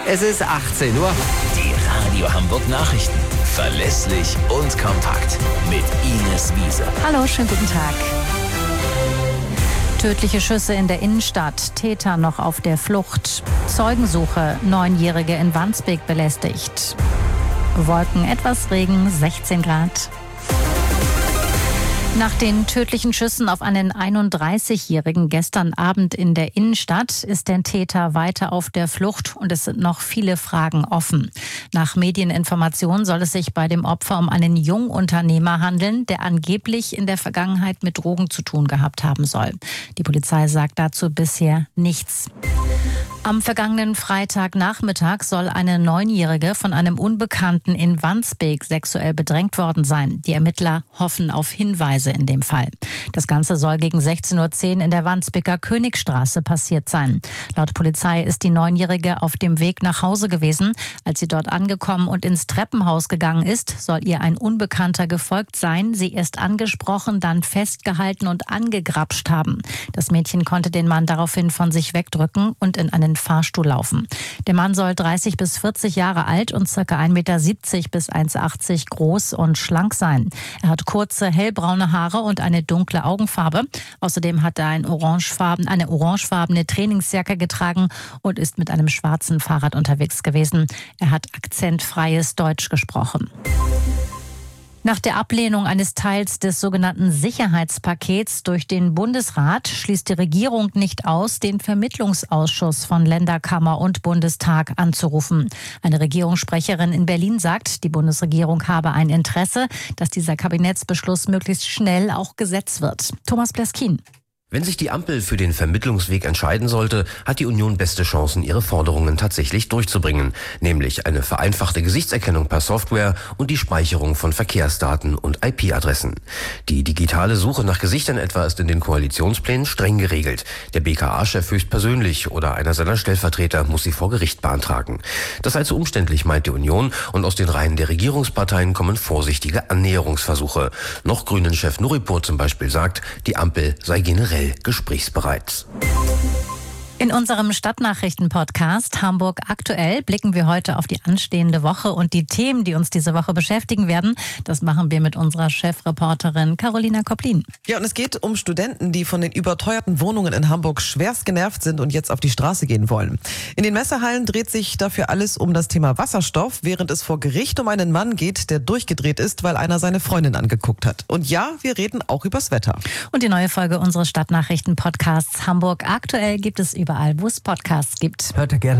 Es ist 18 Uhr. Die Radio Hamburg Nachrichten. Verlässlich und kompakt. Mit Ines Wiese. Hallo, schönen guten Tag. Tödliche Schüsse in der Innenstadt. Täter noch auf der Flucht. Zeugensuche. 9-Jährige in Wandsbek belästigt. Wolken, etwas Regen, 16 Grad. Nach den tödlichen Schüssen auf einen 31-Jährigen gestern Abend in der Innenstadt ist der Täter weiter auf der Flucht und es sind noch viele Fragen offen. Nach Medieninformationen soll es sich bei dem Opfer um einen Jungunternehmer handeln, der angeblich in der Vergangenheit mit Drogen zu tun gehabt haben soll. Die Polizei sagt dazu bisher nichts. Am vergangenen Freitagnachmittag soll eine 9-Jährige von einem Unbekannten in Wandsbek sexuell bedrängt worden sein. Die Ermittler hoffen auf Hinweise in dem Fall. Das Ganze soll gegen 16:10 Uhr in der Wandsbeker Königstraße passiert sein. Laut Polizei ist die 9-Jährige auf dem Weg nach Hause gewesen. Als sie dort angekommen und ins Treppenhaus gegangen ist, soll ihr ein Unbekannter gefolgt sein, sie erst angesprochen, dann festgehalten und angegrapscht haben. Das Mädchen konnte den Mann daraufhin von sich wegdrücken und in einen Fahrstuhl laufen. Der Mann soll 30 bis 40 Jahre alt und ca. 1,70 Meter bis 1,80 Meter groß und schlank sein. Er hat kurze, hellbraune Haare und eine dunkle Augenfarbe. Außerdem hat er eine orangefarbene Trainingsjacke getragen und ist mit einem schwarzen Fahrrad unterwegs gewesen. Er hat akzentfreies Deutsch gesprochen. Nach der Ablehnung eines Teils des sogenannten Sicherheitspakets durch den Bundesrat schließt die Regierung nicht aus, den Vermittlungsausschuss von Länderkammer und Bundestag anzurufen. Eine Regierungssprecherin in Berlin sagt, die Bundesregierung habe ein Interesse, dass dieser Kabinettsbeschluss möglichst schnell auch Gesetz wird. Thomas Bleskin. Wenn sich die Ampel für den Vermittlungsweg entscheiden sollte, hat die Union beste Chancen, ihre Forderungen tatsächlich durchzubringen. Nämlich eine vereinfachte Gesichtserkennung per Software und die Speicherung von Verkehrsdaten und IP-Adressen. Die digitale Suche nach Gesichtern etwa ist in den Koalitionsplänen streng geregelt. Der BKA-Chef höchstpersönlich oder einer seiner Stellvertreter muss sie vor Gericht beantragen. Das sei zu umständlich, meint die Union, und aus den Reihen der Regierungsparteien kommen vorsichtige Annäherungsversuche. Noch Grünen-Chef Nuripur zum Beispiel sagt, die Ampel sei generell gesprächsbereit. In unserem Stadtnachrichten-Podcast Hamburg aktuell blicken wir heute auf die anstehende Woche und die Themen, die uns diese Woche beschäftigen werden. Das machen wir mit unserer Chefreporterin Carolina Koplin. Ja, und es geht um Studenten, die von den überteuerten Wohnungen in Hamburg schwerst genervt sind und jetzt auf die Straße gehen wollen. In den Messehallen dreht sich dafür alles um das Thema Wasserstoff, während es vor Gericht um einen Mann geht, der durchgedreht ist, weil einer seine Freundin angeguckt hat. Und ja, wir reden auch übers Wetter. Und die neue Folge unseres Stadtnachrichten-Podcasts Hamburg aktuell gibt es überall, wo es Podcasts gibt. Hört ihr gerne.